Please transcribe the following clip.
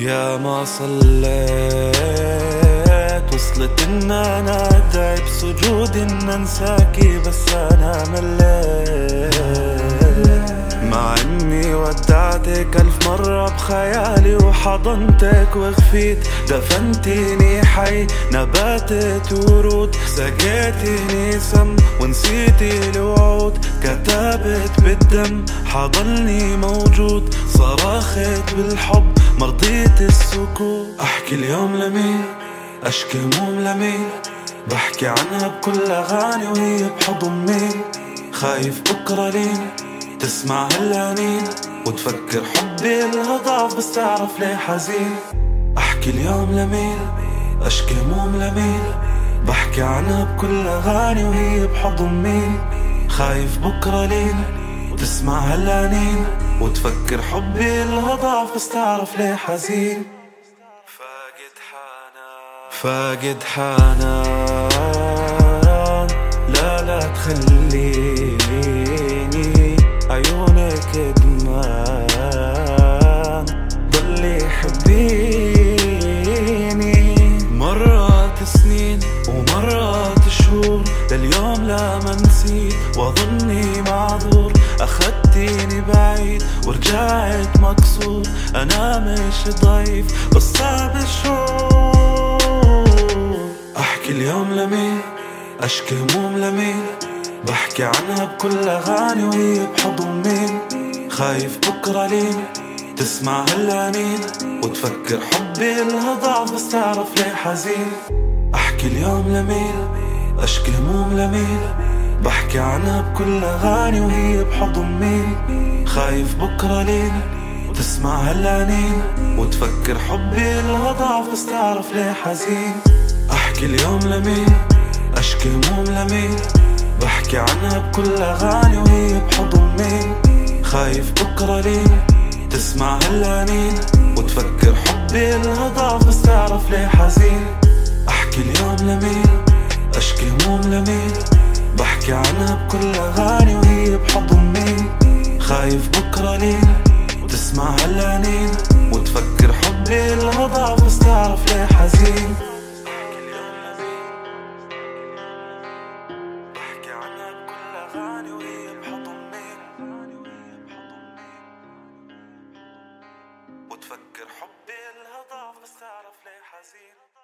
يا ما صليت وصلت ان انا ادعي بسجود ان انساكي، بس انا مليت مع اني ودعتك 1000 مرة بخيالي وحضنتك وخفيت. دفنتيني حي نباتة ورود، سقيتيني سم ونسيتي الوعود. كتبت بالدم حضني موجود، صرخت بالحب مرضيت السكوت. احكي اليوم لمين، اشكي هموم لمين، بحكي عنها بكل اغاني وهي بحضن مين. خايف بكرة لين تسمع هالانين وتفكر حبي لها ضعف، بس تعرف ليه حزين. احكي اليوم لمين، اشكي هموم لمين، بحكي عنها بكل اغاني وهي بحضن مين. خايف بكرة لين تسمع هالانين وتفكر حبي لها ضعف، بس تعرف ليه حزين. فاقد حنان، لا تخليني عيونك ادمان، ضلي حبيني. مرات سنين ومرات شهور، لليوم لا ما نسيت واظني معذور. اخدتيني بعيد ورجعت مكسور، انا مش ضعيف بس صعب الشعور. احكي اليوم لمين، اشكي هموم لمين، بحكي عنها بكل اغاني وهي بحضن مين. خايف بكرة لين تسمع هالانين وتفكر حبي لها ضعف، بس تعرف ليه حزين. احكي اليوم لمين، اشكي هموم لمين، بحكي عنها بكل اغاني وهي بحضن مين. خايف بكرة لين تسمع هالانين وتفكر حبي لها ضعف، بس تعرف ليه حزين. احكي اليوم لمين، اشكي هموم لمين، بحكي عنها بكل اغاني وهي بحضن مين. خايف بكرة لين تسمع هالانين وتفكر حبي لها ضعف، بس تعرف ليه حزين. احكي اليوم لمين، اشكي هموم لمين، بحكي عنها بكل اغاني وهي بحضن مين. خايف بكرة لين تسمع هالانين وتفكر حبي لها ضعف، بس تعرف ليه حزين. بحكي عنها بكل اغاني وهي بحضن مين، وتفكر حبي لها ضعف، بس تعرف ليه حزين.